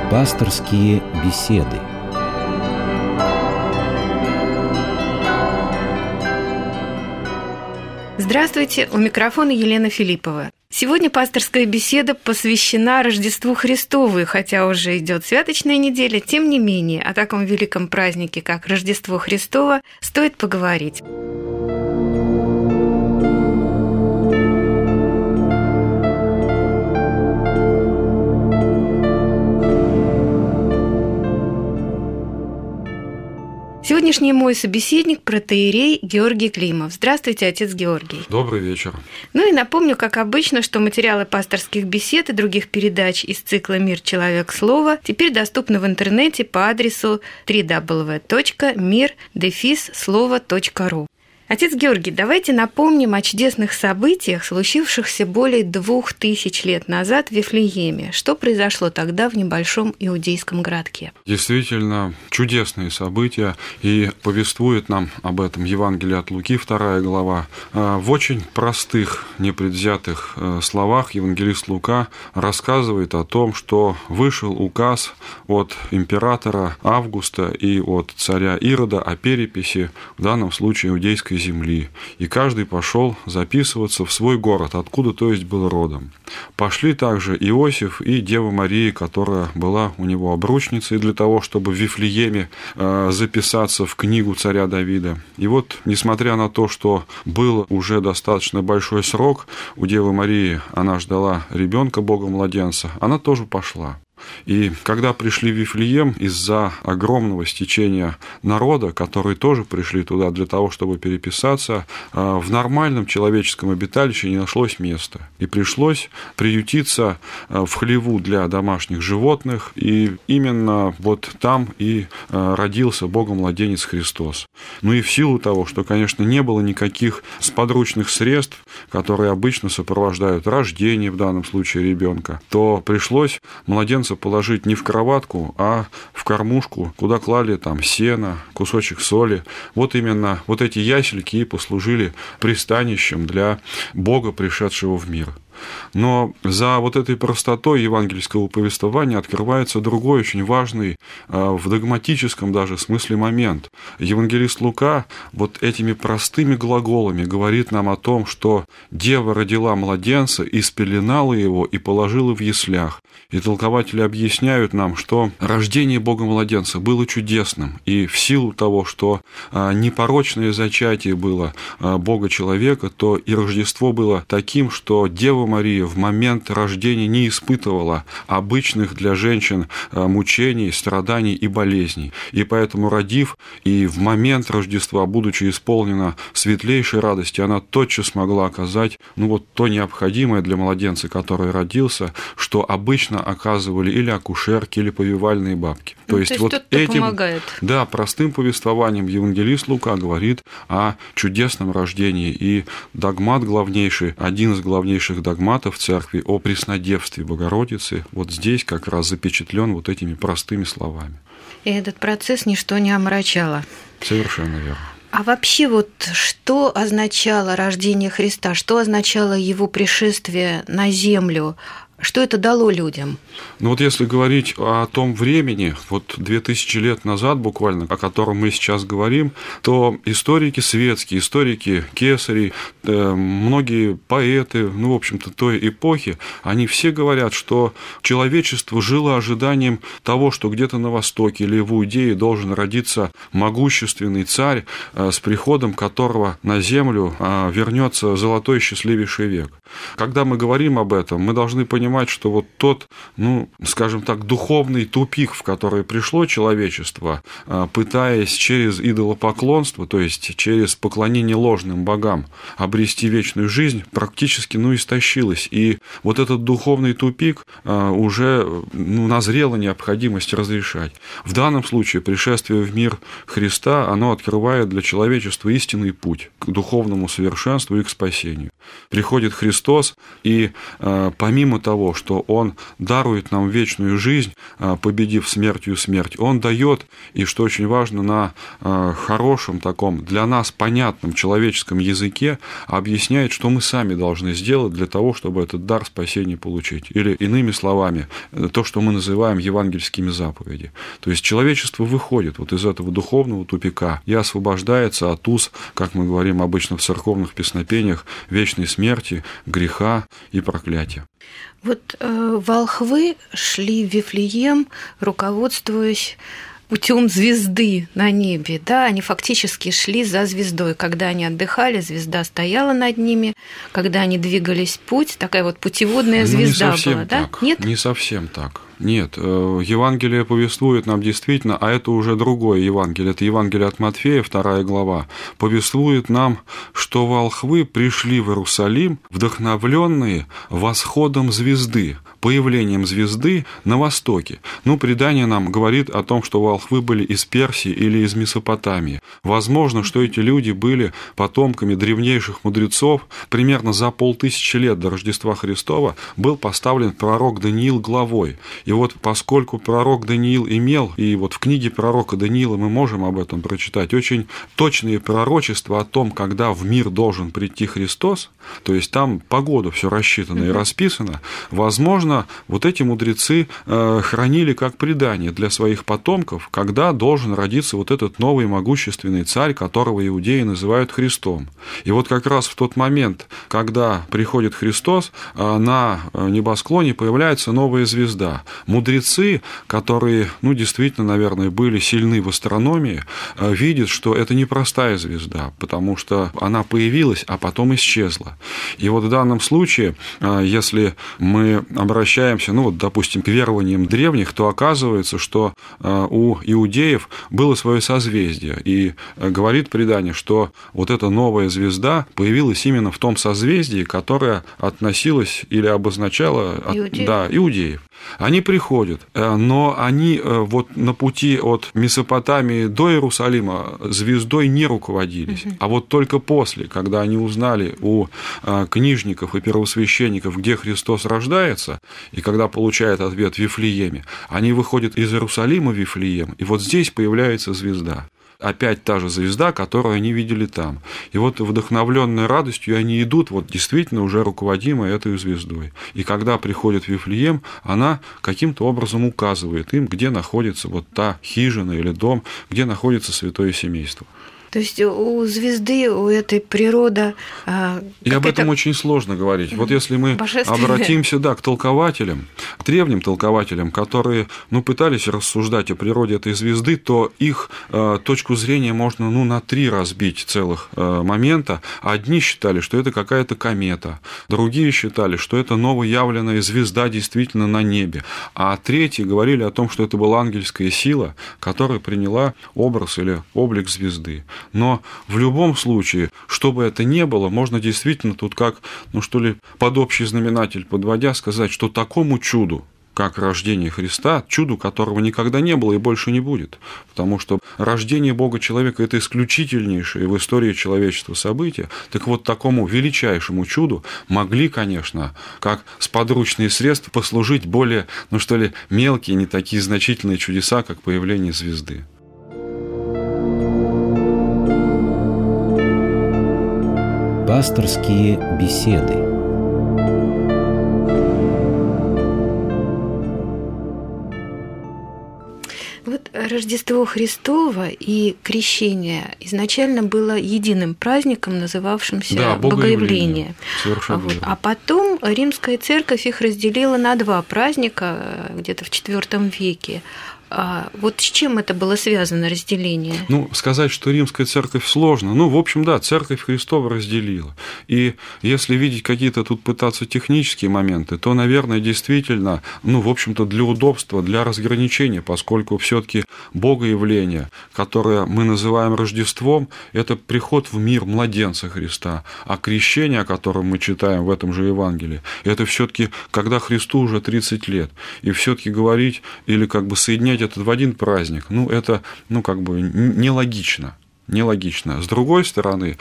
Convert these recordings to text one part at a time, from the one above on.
Пасторские беседы. Здравствуйте, у микрофона Елена Филиппова. Сегодня пасторская беседа посвящена Рождеству Христову, и хотя уже идет святочная неделя, тем не менее о таком великом празднике, как Рождество Христово, стоит поговорить. Сегодняшний мой собеседник – протоиерей Георгий Климов. Здравствуйте, отец Георгий. Добрый вечер. Ну и напомню, как обычно, что материалы пасторских бесед и других передач из цикла «Мир, человек, слово» теперь доступны в интернете по адресу www.mir-slovo.ru. Отец Георгий, давайте напомним о чудесных событиях, случившихся более 2000 лет назад в Вифлееме. Что произошло тогда в небольшом иудейском городке? Действительно, чудесные события, и повествует нам об этом Евангелие от Луки, 2 глава. В очень простых, непредвзятых словах евангелист Лука рассказывает о том, что вышел указ от императора Августа и от царя Ирода о переписи, в данном случае иудейской земли, и каждый пошел записываться в свой город, откуда, то есть, был родом. Пошли также Иосиф и Дева Мария, которая была у него обручницей, для того, чтобы в Вифлееме записаться в книгу царя Давида. И вот, несмотря на то, что был уже достаточно большой срок у Девы Марии, она ждала ребенка, Бога-младенца, она тоже пошла. И когда пришли в Вифлеем, из-за огромного стечения народа, которые тоже пришли туда для того, чтобы переписаться, в нормальном человеческом обиталище не нашлось места. И пришлось приютиться в хлеву для домашних животных, и именно вот там и родился Богомладенец Христос. Ну и в силу того, что, конечно, не было никаких сподручных средств, которые обычно сопровождают рождение, в данном случае ребенка, то пришлось младенца положить не в кроватку, а в кормушку, куда клали там сено, кусочек соли. Вот именно вот эти ясельки и послужили пристанищем для Бога, пришедшего в мир. Но за вот этой простотой евангельского повествования открывается другой, очень важный, в догматическом даже смысле момент. Евангелист Лука вот этими простыми глаголами говорит нам о том, что Дева родила младенца и спеленала его и положила в яслях. И толкователи объясняют нам, что рождение Бога-младенца было чудесным, и в силу того, что непорочное зачатие было Бога-человека, то и Рождество было таким, что Дева Мария в момент рождения не испытывала обычных для женщин мучений, страданий и болезней. И поэтому, родив, и в момент Рождества, будучи исполнена светлейшей радости, она тотчас могла оказать то необходимое для младенца, который родился, что обычно оказывали или акушерки, или повивальные бабки. То есть вот этим, помогает. Да, простым повествованием евангелист Лука говорит о чудесном рождении, и догмат главнейший, один из главнейших догматов церкви о преснодевстве Богородицы, вот здесь как раз запечатлен вот этими простыми словами. И этот процесс ничто не омрачало. Совершенно верно. А вообще что означало рождение Христа, что означало его пришествие на землю? Что это дало людям? Если говорить о том времени, 2000 лет назад буквально, о котором мы сейчас говорим, то историки светские, историки кесарей, многие поэты, в общем-то, той эпохи, они все говорят, что человечество жило ожиданием того, что где-то на Востоке или в Иудее должен родиться могущественный царь, с приходом которого на землю вернется золотой счастливейший век. Когда мы говорим об этом, мы должны понимать, что тот, скажем так, духовный тупик, в который пришло человечество, пытаясь через идолопоклонство, то есть через поклонение ложным богам, обрести вечную жизнь, практически истощилось. И вот этот духовный тупик уже назрела необходимость разрешать. В данном случае пришествие в мир Христа, оно открывает для человечества истинный путь к духовному совершенству и к спасению. Приходит Христос Христос, и помимо того, что Он дарует нам вечную жизнь, победив смертью смерть, Он дает, и что очень важно, на хорошем таком, для нас понятном человеческом языке объясняет, что мы сами должны сделать для того, чтобы этот дар спасения получить. Или иными словами, то, что мы называем евангельскими заповеди. То есть человечество выходит вот из этого духовного тупика и освобождается от уз, как мы говорим обычно в церковных песнопениях, вечной смерти, греха и проклятия. Вот волхвы шли в Вифлеем, руководствуясь путем звезды на небе, да, они фактически шли за звездой. Когда они отдыхали, звезда стояла над ними, когда они двигались в путь, такая вот путеводная звезда была, да? Нет? Не совсем так. Нет, Евангелие повествует нам действительно, а это уже другое Евангелие, это Евангелие от Матфея, 2 глава, повествует нам, что волхвы пришли в Иерусалим, вдохновленные восходом звезды, появлением звезды на востоке. Предание нам говорит о том, что волхвы были из Персии или из Месопотамии. Возможно, что эти люди были потомками древнейших мудрецов. Примерно за 500 лет до Рождества Христова был поставлен пророк Даниил главой. И вот поскольку пророк Даниил имел, и вот в книге пророка Даниила мы можем об этом прочитать, очень точные пророчества о том, когда в мир должен прийти Христос, то есть там по году все рассчитано и расписано, возможно, вот эти мудрецы хранили как предание для своих потомков, когда должен родиться вот этот новый могущественный царь, которого иудеи называют Христом. И вот как раз в тот момент, когда приходит Христос, на небосклоне появляется новая звезда. Мудрецы, которые, действительно, наверное, были сильны в астрономии, видят, что это непростая звезда, потому что она появилась, а потом исчезла. И вот в данном случае, если мы обращаемся, допустим, к верованиям древних, то оказывается, что у иудеев было свое созвездие. И говорит предание, что вот эта новая звезда появилась именно в том созвездии, которое относилось или обозначало иудеев. Они приходят, но они вот на пути от Месопотамии до Иерусалима звездой не руководились. А вот только после, когда они узнали у книжников и первосвященников, где Христос рождается, и когда получают ответ в Вифлееме, они выходят из Иерусалима в Вифлеем, и вот здесь появляется звезда. Опять та же звезда, которую они видели там. И вот вдохновленные радостью они идут, вот действительно уже руководимые этой звездой. И когда приходит в Вифлеем, она каким-то образом указывает им, где находится вот та хижина или дом, где находится святое семейство. То есть у звезды, у этой природа... И об этом очень сложно говорить. Вот если мы обратимся к толкователям, к древним толкователям, которые пытались рассуждать о природе этой звезды, то их точку зрения можно на 3 разбить целых момента. Одни считали, что это какая-то комета, другие считали, что это новоявленная звезда действительно на небе, а третьи говорили о том, что это была ангельская сила, которая приняла образ или облик звезды. Но в любом случае, что бы это ни было, можно действительно тут как, под общий знаменатель подводя, сказать, что такому чуду, как рождение Христа, чуду, которого никогда не было и больше не будет. Потому что рождение Бога-человека – это исключительнейшее в истории человечества событие. Так вот, такому величайшему чуду могли, конечно, как сподручные средства послужить более, мелкие, не такие значительные чудеса, как появление звезды. Пасторские беседы. Вот Рождество Христово и крещение изначально было единым праздником, называвшимся Богоявление. А потом Римская церковь их разделила на 2 праздника где-то в IV веке. Вот с чем это было связано, разделение? Сказать, что Римская церковь сложно. В общем, церковь Христова разделила. И если видеть какие-то тут пытаться технические моменты, то, наверное, действительно, в общем-то, для удобства, для разграничения, поскольку все-таки Богоявление, которое мы называем Рождеством, это приход в мир младенца Христа. А крещение, о котором мы читаем в этом же Евангелии, это все-таки когда Христу уже 30 лет. И все-таки говорить или соединять это в один праздник, это, нелогично. нелогично. С другой стороны,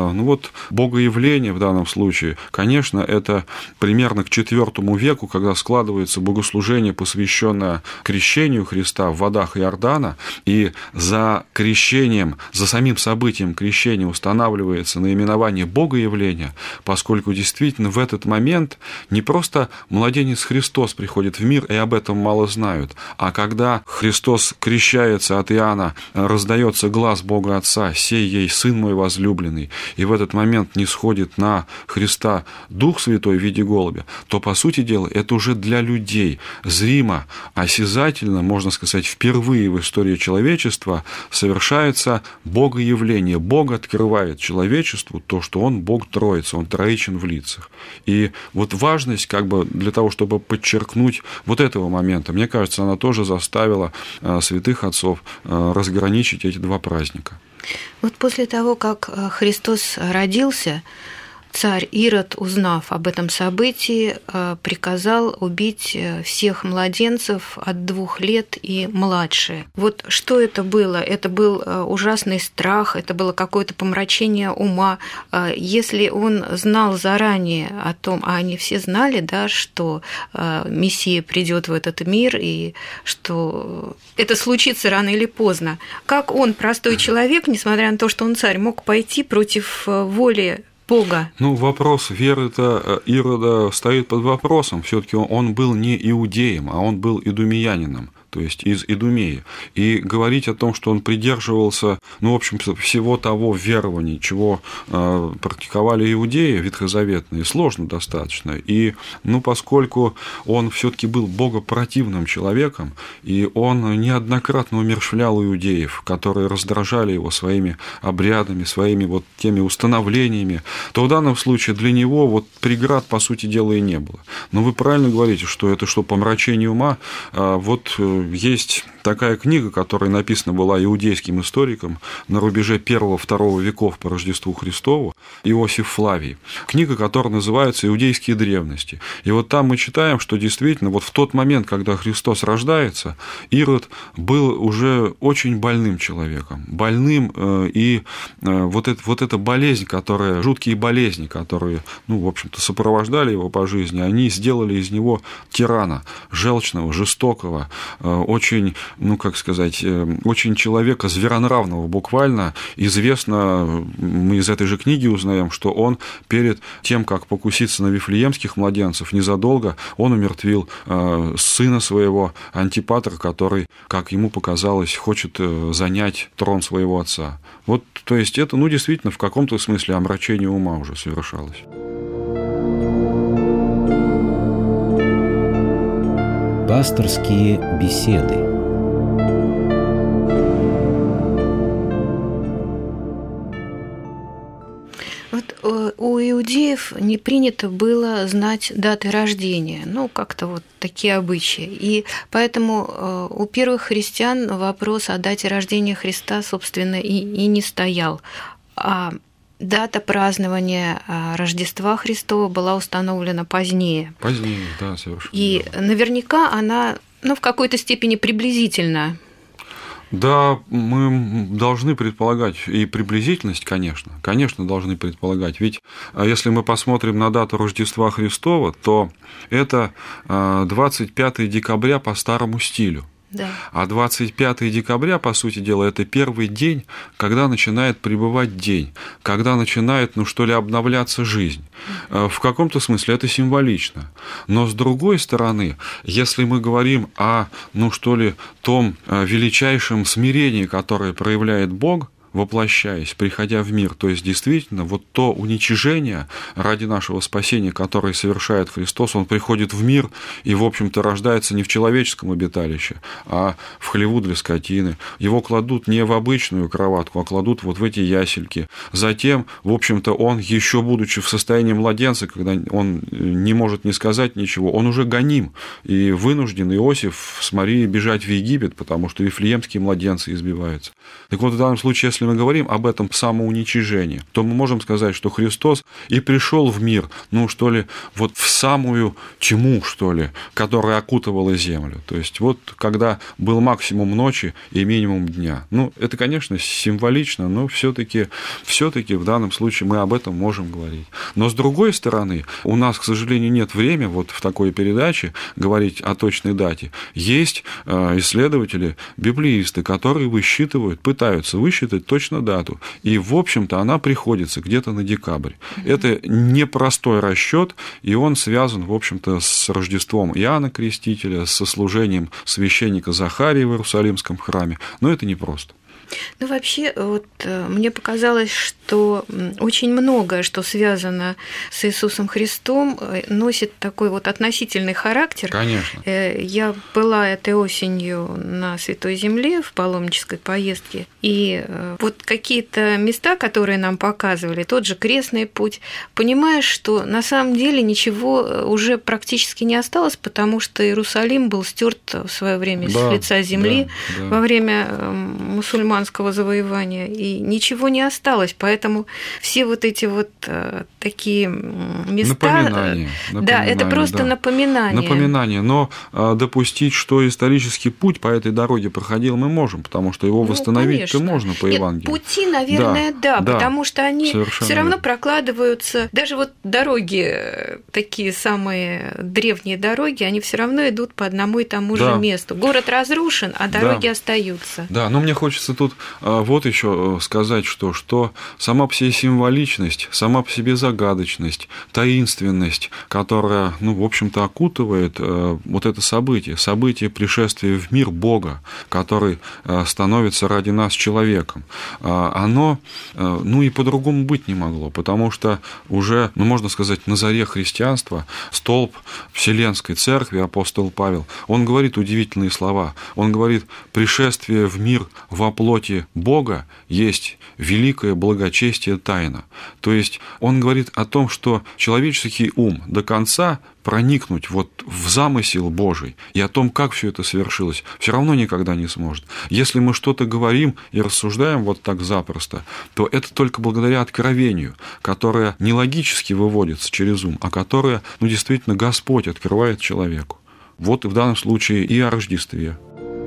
богоявление в данном случае, конечно, это примерно к IV веку, когда складывается богослужение, посвященное крещению Христа в водах Иордана, и за крещением, за самим событием крещения устанавливается наименование богоявления, поскольку действительно в этот момент не просто младенец Христос приходит в мир, и об этом мало знают, а когда Христос крещается от Иоанна, раздается глас Бога Отца: «Сей ей Сын мой возлюбленный», и в этот момент нисходит на Христа Дух Святой в виде голубя, то, по сути дела, это уже для людей зримо, осязательно, можно сказать, впервые в истории человечества совершается богоявление. Бог открывает человечеству то, что Он Бог Троица, Он троичен в лицах. И вот важность, для того, чтобы подчеркнуть вот этого момента, мне кажется, она тоже заставила святых отцов разграничить эти два праздника. Вот после того, как Христос родился, царь Ирод, узнав об этом событии, приказал убить всех младенцев от 2 лет и младше. Вот что это было? Это был ужасный страх, это было какое-то помрачение ума. Если он знал заранее о том, а они все знали, да, что Мессия придет в этот мир и что это случится рано или поздно, как он, простой человек, несмотря на то, что он царь, мог пойти против воли Бога? Вопрос веры-то Ирода стоит под вопросом. Все-таки он был не иудеем, а он был идумеянином, то есть из Идумеи. И говорить о том, что он придерживался, в общем-то, всего того верования, чего практиковали иудеи ветхозаветные, сложно достаточно. И, поскольку он все-таки был богопротивным человеком, и он неоднократно умерщвлял иудеев, которые раздражали его своими обрядами, своими теми установлениями, то в данном случае для него преград, по сути дела, и не было. Но вы правильно говорите, что это помрачение ума. Есть такая книга, которая написана была иудейским историком на рубеже 1-2 веков по Рождеству Христову, Иосиф Флавий. Книга, которая называется «Иудейские древности». И там мы читаем, что действительно в тот момент, когда Христос рождается, Ирод был уже очень больным человеком. Больным, и эта болезнь, жуткие болезни, которые, в общем-то, сопровождали его по жизни, они сделали из него тирана, желчного, жестокого, очень, очень человека зверонравного буквально. Известно, мы из этой же книги узнаем, что он перед тем, как покуситься на вифлеемских младенцев, незадолго он умертвил сына своего Антипатра, который, как ему показалось, хочет занять трон своего отца. То есть это, действительно, в каком-то смысле омрачение ума уже совершалось. Пасторские беседы. У иудеев не принято было знать даты рождения, как-то такие обычаи. И поэтому у первых христиан вопрос о дате рождения Христа, собственно, и не стоял. А дата празднования Рождества Христова была установлена позднее. Позднее, да, совершенно. И наверняка она, в какой-то степени приблизительно. Да, мы должны предполагать и приблизительность, конечно, должны предполагать. Ведь если мы посмотрим на дату Рождества Христова, то это 25 декабря по старому стилю. Да. А 25 декабря, по сути дела, это первый день, когда начинает пребывать день, когда начинает, обновляться жизнь. В каком-то смысле это символично. Но с другой стороны, если мы говорим о, том величайшем смирении, которое проявляет Бог, воплощаясь, приходя в мир, то есть действительно то уничижение ради нашего спасения, которое совершает Христос, Он приходит в мир и, в общем-то, рождается не в человеческом обиталище, а в хлеву для скотины. Его кладут не в обычную кроватку, а кладут в эти ясельки. Затем, в общем-то, Он, еще будучи в состоянии младенца, когда Он не может не сказать ничего, Он уже гоним и вынужден Иосиф с Марией бежать в Египет, потому что вифлеемские младенцы избиваются. Так в данном случае, если если мы говорим об этом самоуничижении, то мы можем сказать, что Христос и пришел в мир, вот в самую тьму, которая окутывала землю. То есть вот когда был максимум ночи и минимум дня. Это, конечно, символично, но все-таки в данном случае мы об этом можем говорить. Но с другой стороны, у нас, к сожалению, нет времени вот в такой передаче говорить о точной дате. Есть исследователи, библеисты, которые пытаются высчитать точно дату. И, в общем-то, она приходится где-то на декабрь. Это непростой расчет, и он связан, в общем-то, с Рождеством Иоанна Крестителя, со служением священника Захария в Иерусалимском храме. Но это непросто. Вообще, мне показалось, что очень многое, что связано с Иисусом Христом, носит такой относительный характер. Конечно. Я была этой осенью на Святой Земле в паломнической поездке, и какие-то места, которые нам показывали, тот же Крестный путь, понимаешь, что на самом деле ничего уже практически не осталось, потому что Иерусалим был стерт в свое время с лица земли во время мусульманского завоевания, и ничего не осталось, поэтому все эти такие места... Напоминания. Да, это просто напоминание. Напоминание, но допустить, что исторический путь по этой дороге проходил, мы можем, потому что его восстановить-то можно по Евангелию. Пути, наверное, да, потому что они все равно прокладываются, даже дороги, такие самые древние дороги, они все равно идут по одному и тому же месту. Город разрушен, а дороги остаются. Да, но мне хочется тут еще сказать, что сама по себе символичность, сама по себе загадочность, таинственность, которая, в общем-то, окутывает это событие пришествия в мир Бога, который становится ради нас человеком, оно, и по-другому быть не могло, потому что уже, можно сказать, на заре христианства столб Вселенской Церкви, апостол Павел, он говорит удивительные слова, он говорит: пришествие в мир во плоти Бога есть великое благочестие тайна. То есть он говорит о том, что человеческий ум до конца проникнуть в замысел Божий и о том, как все это совершилось, все равно никогда не сможет. Если мы что-то говорим и рассуждаем так запросто, то это только благодаря откровению, которое не логически выводится через ум, а которое, действительно, Господь открывает человеку. И в данном случае и о Рождестве.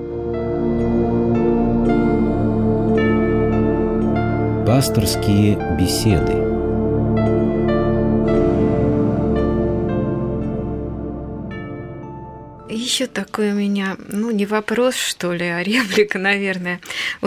Пасторские беседы. Еще такой у меня, не вопрос, что ли, а реплика, наверное.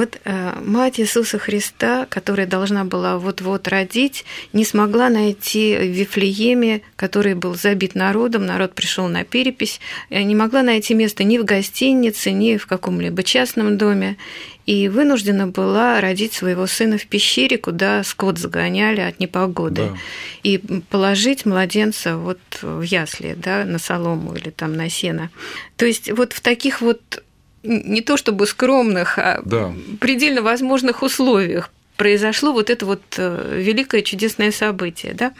Мать Иисуса Христа, которая должна была вот-вот родить, не смогла найти в Вифлееме, который был забит народом, народ пришел на перепись, не могла найти место ни в гостинице, ни в каком-либо частном доме, и вынуждена была родить своего сына в пещере, куда скот загоняли от непогоды, и положить младенца в ясли, на солому или на сено. То есть в таких не то чтобы скромных, а предельно возможных условиях произошло это великое чудесное событие, да?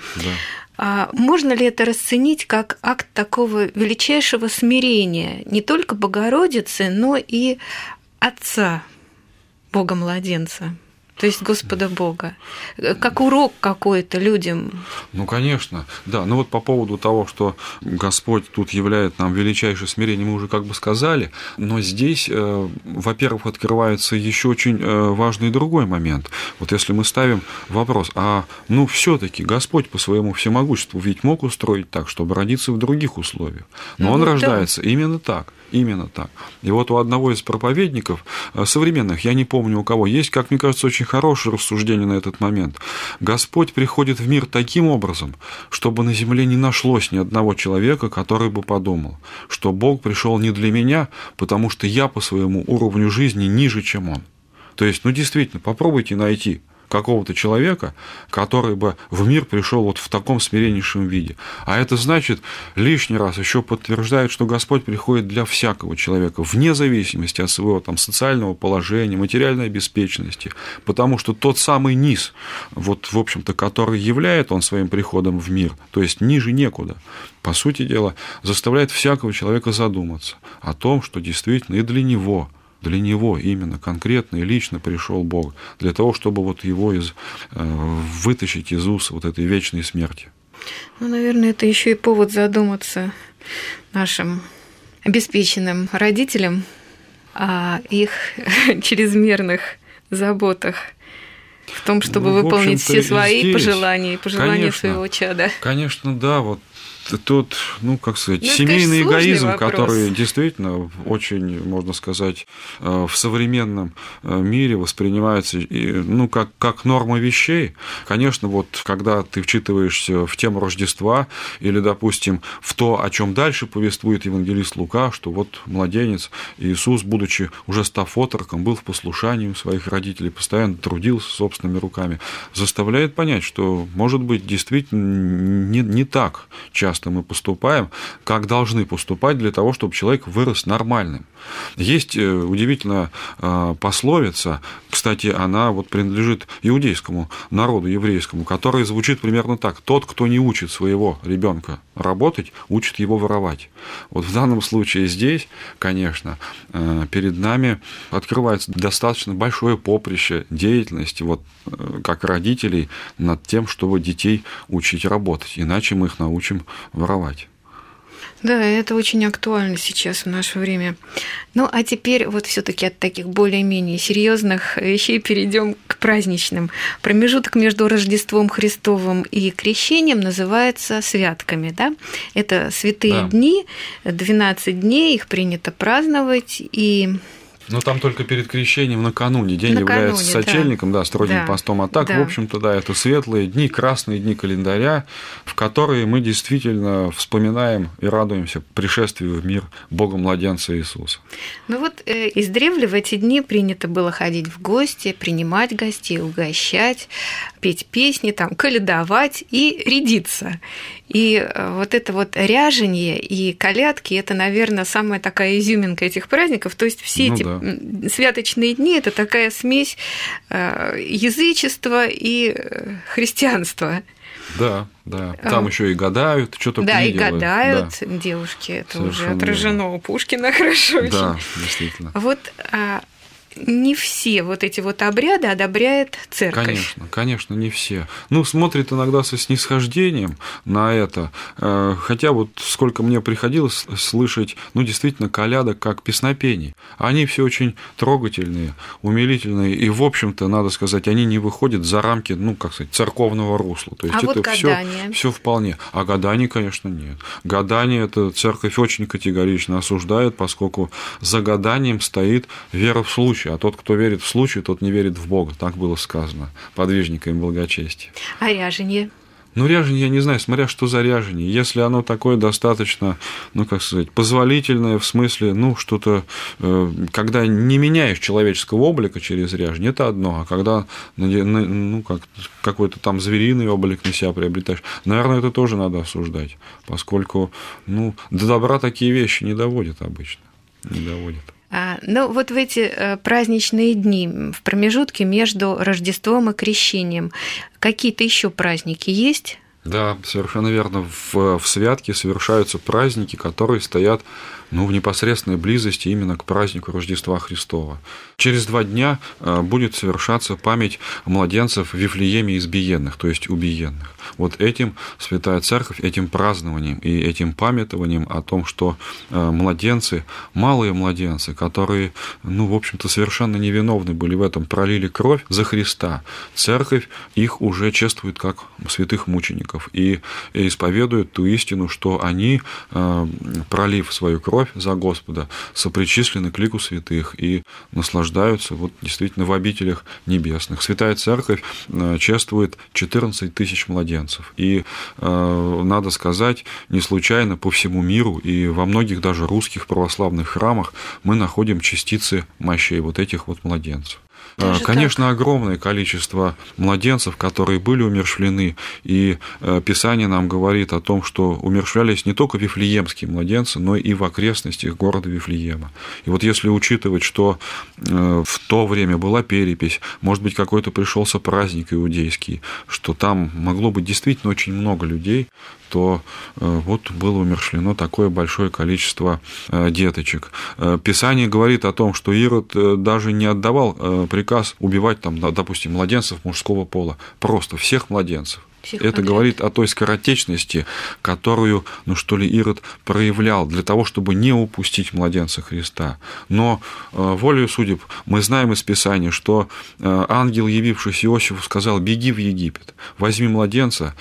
А можно ли это расценить как акт такого величайшего смирения не только Богородицы, но и Отца Бога-младенца, то есть Господа Бога, как урок какой-то людям? Конечно, да. По поводу того, что Господь тут являет нам величайшее смирение, мы уже сказали, но здесь, во-первых, открывается еще очень важный другой момент. Если мы ставим вопрос, все-таки Господь по своему всемогуществу ведь мог устроить так, чтобы родиться в других условиях, но Он рождается именно так. Именно так. И у одного из проповедников современных, я не помню у кого, есть, как мне кажется, очень хорошее рассуждение на этот момент. Господь приходит в мир таким образом, чтобы на земле не нашлось ни одного человека, который бы подумал, что Бог пришел не для меня, потому что я по своему уровню жизни ниже, чем Он. То есть, действительно, попробуйте найти какого-то человека, который бы в мир пришел в таком смиреннейшем виде. А это значит, лишний раз еще подтверждает, что Господь приходит для всякого человека, вне зависимости от своего социального положения, материальной обеспеченности, потому что тот самый низ, в общем-то, который являет Он своим приходом в мир, то есть ниже некуда, по сути дела, заставляет всякого человека задуматься о том, что действительно и для него Для него именно конкретно и лично пришел Бог, для того, чтобы вот его вытащить из уз вот этой вечной смерти. Ну, наверное, это еще и повод задуматься нашим обеспеченным родителям о их чрезмерных заботах в том, чтобы выполнить все свои пожелания и пожелания своего чада. Конечно, да, вот тот, семейный эгоизм, который действительно очень, можно сказать, в современном мире воспринимается, как норма вещей. Конечно, вот когда ты вчитываешься в тему Рождества или, допустим, в то, о чем дальше повествует евангелист Лука, что вот младенец Иисус, будучи уже став отроком, был в послушании у своих родителей, постоянно трудился собственными руками, заставляет понять, что, может быть, действительно не так часто мы поступаем, как должны поступать для того, чтобы человек вырос нормальным. Есть удивительная пословица, кстати, она вот принадлежит иудейскому народу, еврейскому, которая звучит примерно так: тот, кто не учит своего ребенка работать, учит его воровать. Вот в данном случае здесь, конечно, перед нами открывается достаточно большое поприще деятельности, вот как родителей, над тем, чтобы детей учить работать, иначе мы их научим воровать. Да, это очень актуально сейчас в наше время. Ну, а теперь вот все-таки от таких более-менее серьезных вещей перейдем к праздничным. Промежуток между Рождеством Христовым и Крещением называется святками, да? Это святые дни, 12 дней, их принято праздновать, и... Но там только перед крещением накануне день является сочельником, строгим постом. А так, в общем-то, это светлые дни, красные дни календаря, в которые мы действительно вспоминаем и радуемся пришествию в мир Бога-младенца Иисуса. Ну вот издревле в эти дни принято было ходить в гости, принимать гостей, угощать, петь песни, коледовать и рядиться. И вот это вот ряженье и колядки – это, наверное, самая такая изюминка этих праздников. То есть все эти святочные дни – это такая смесь язычества и христианства. Да. Там еще и гадают, что только не делают. Да, и гадают девушки. Это совершенно уже отражено у Пушкина хорошо очень. Да, действительно. Вот не все вот эти вот обряды одобряет церковь. Конечно, не все. Смотрит иногда со снисхождением на это, хотя вот сколько мне приходилось слышать, действительно, колядок как песнопений. Они все очень трогательные, умилительные, и, в общем-то, надо сказать, они не выходят за рамки, церковного русла. То есть это вот гадание? Все вполне. А гаданий, конечно, нет. Гадание это церковь очень категорично осуждает, поскольку за гаданием стоит вера в случай. А тот, кто верит в случай, тот не верит в Бога. Так было сказано подвижниками благочестия. А ряженье? Ряженье, я не знаю, смотря что за ряженье. Если оно такое достаточно, позволительное, в смысле, что-то, когда не меняешь человеческого облика через ряженье, это одно. А когда, какой-то там звериный облик на себя приобретаешь, наверное, это тоже надо осуждать, поскольку, до добра такие вещи не доводят обычно. Не доводят. Вот в эти праздничные дни, в промежутке между Рождеством и Крещением, какие-то еще праздники есть? Да, совершенно верно. В святке совершаются праздники, которые стоят в непосредственной близости именно к празднику Рождества Христова. Через 2 дня будет совершаться память младенцев в Вифлееме избиенных, то есть убиенных. Вот этим Святая Церковь, этим празднованием и этим памятованием о том, что младенцы, малые младенцы, которые, в общем-то, совершенно невиновны были в этом, пролили кровь за Христа, Церковь их уже чествует как святых мучеников и исповедует ту истину, что они, пролив свою кровь за Господа, сопричислены к лику святых и наслаждаются действительно в обителях небесных. Святая Церковь чествует 14 тысяч младенцев. И, надо сказать, не случайно по всему миру и во многих даже русских православных храмах мы находим частицы мощей этих младенцев. Конечно, огромное количество младенцев, которые были умерщвлены, и Писание нам говорит о том, что умерщвлялись не только вифлеемские младенцы, но и в окрестностях города Вифлеема. И если учитывать, что в то время была перепись, может быть, какой-то пришелся праздник иудейский, что там могло быть действительно очень много людей, что вот было умерщвлено такое большое количество деточек. Писание говорит о том, что Ирод даже не отдавал приказ убивать, там, допустим, младенцев мужского пола, просто всех младенцев. Это говорит о той скоротечности, которую, Ирод проявлял для того, чтобы не упустить младенца Христа. Но волею судеб мы знаем из Писания, что ангел, явившись Иосифу, сказал: «Беги в Египет, возьми младенца,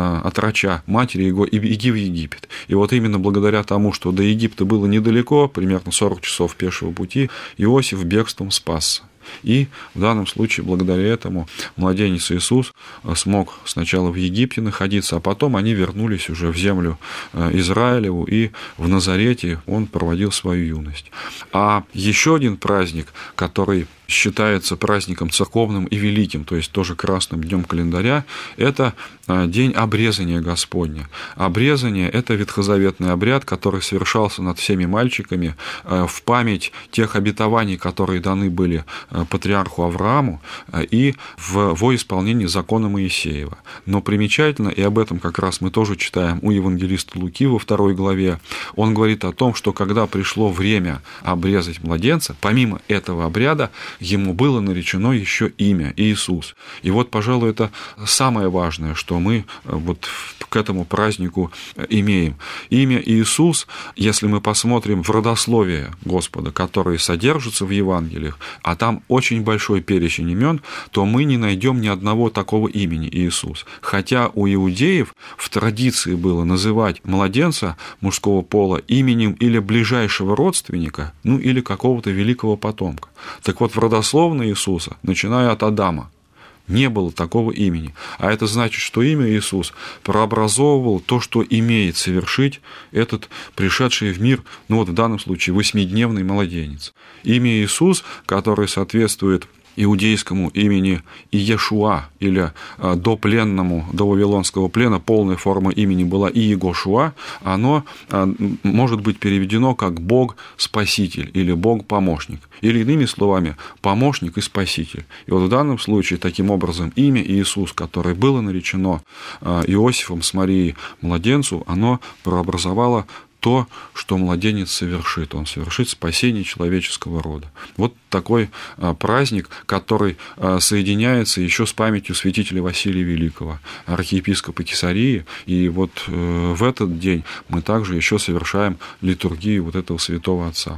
отроча матери его, и иди в Египет». И вот именно благодаря тому, что до Египта было недалеко, примерно 40 часов пешего пути, Иосиф бегством спасся. И в данном случае, благодаря этому, младенец Иисус смог сначала в Египте находиться, а потом они вернулись уже в землю Израилеву, и в Назарете он проводил свою юность. А еще один праздник, который считается праздником церковным и великим, то есть тоже красным днем календаря, это день обрезания Господня. Обрезание – это ветхозаветный обряд, который совершался над всеми мальчиками в память тех обетований, которые даны были патриарху Аврааму, и во исполнении закона Моисеева. Но примечательно, и об этом как раз мы тоже читаем у евангелиста Луки во 2 главе, он говорит о том, что когда пришло время обрезать младенца, помимо этого обряда, ему было наречено еще имя Иисус. И вот, пожалуй, это самое важное, что мы вот к этому празднику имеем. Имя Иисус, если мы посмотрим в родословие Господа, которые содержатся в Евангелиях, а там очень большой перечень имен, то мы не найдем ни одного такого имени Иисус. Хотя у иудеев в традиции было называть младенца мужского пола именем или ближайшего родственника, или какого-то великого потомка. Так вот, в родословной Иисуса, начиная от Адама, не было такого имени. А это значит, что имя Иисус прообразовывал то, что имеет совершить этот пришедший в мир, в данном случае, 8-дневный младенец. Имя Иисус, которое соответствует иудейскому имени Иешуа, или допленному, до Вавилонского плена, полная форма имени была Иегошуа, оно может быть переведено как Бог-спаситель или Бог-помощник, или иными словами, помощник и спаситель. И вот в данном случае, таким образом, имя Иисус, которое было наречено Иосифом с Марией младенцу, оно прообразовало то, что младенец совершит. Он совершит спасение человеческого рода. Вот такой праздник, который соединяется еще с памятью святителя Василия Великого, архиепископа Кесарии. И вот в этот день мы также еще совершаем литургию вот этого святого отца.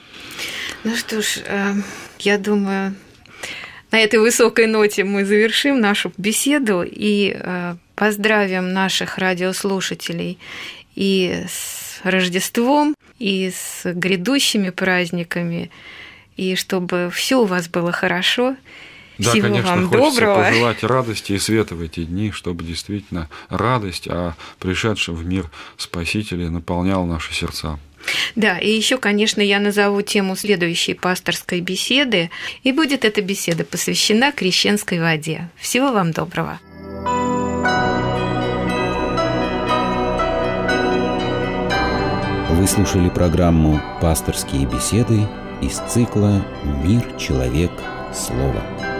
Ну что ж, я думаю, на этой высокой ноте мы завершим нашу беседу и поздравим наших радиослушателей и с Рождеством, и с грядущими праздниками, и чтобы все у вас было хорошо. Да, всего конечно, вам хочется доброго. Пожелать радости и света в эти дни, чтобы действительно радость о пришедшем в мир Спасителе наполняла наши сердца. Да, и еще, конечно, я назову тему следующей пасторской беседы, и будет эта беседа посвящена крещенской воде. Всего вам доброго. Вы слушали программу «Пасторские беседы» из цикла «Мир, человек, слово».